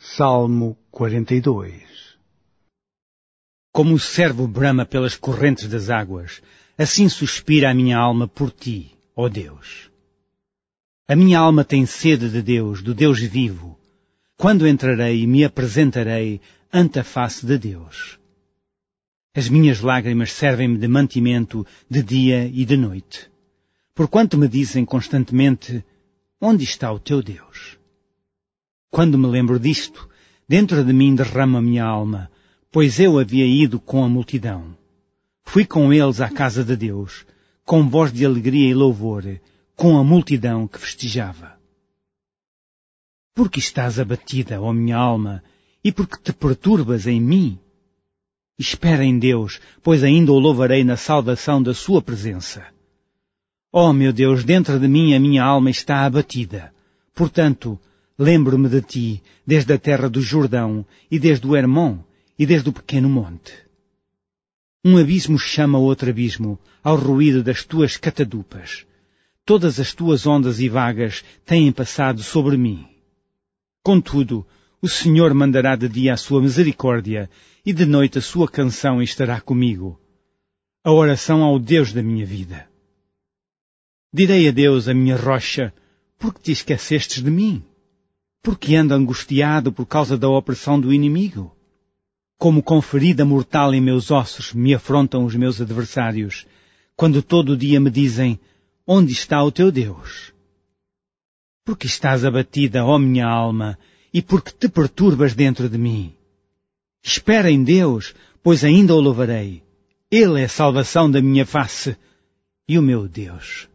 Salmo 42. Como o servo brama pelas correntes das águas, assim suspira a minha alma por ti, ó Deus. A minha alma tem sede de Deus, do Deus vivo. Quando entrarei e me apresentarei ante a face de Deus? As minhas lágrimas servem-me de mantimento de dia e de noite, porquanto me dizem constantemente: onde está o teu Deus? Quando me lembro disto, dentro de mim derrama a minha alma, pois eu havia ido com a multidão. Fui com eles à casa de Deus, com voz de alegria e louvor, com a multidão que festejava. Porque estás abatida, ó minha alma, e porque te perturbas em mim? Espera em Deus, pois ainda o louvarei na saudação da sua presença. Ó meu Deus, dentro de mim a minha alma está abatida. Portanto, lembro-me de ti, desde a terra do Jordão, e desde o Hermon, e desde o pequeno monte. Um abismo chama outro abismo, ao ruído das tuas catadupas. Todas as tuas ondas e vagas têm passado sobre mim. Contudo, o Senhor mandará de dia a sua misericórdia, e de noite a sua canção estará comigo. A oração ao Deus da minha vida. Direi a Deus, a minha rocha: porque te esquecestes de mim? Porque ando angustiado por causa da opressão do inimigo? Como com ferida mortal em meus ossos me afrontam os meus adversários, quando todo o dia me dizem: onde está o teu Deus? Porque estás abatida, ó minha alma, e porque te perturbas dentro de mim? Espera em Deus, pois ainda o louvarei. Ele é a salvação da minha face e o meu Deus.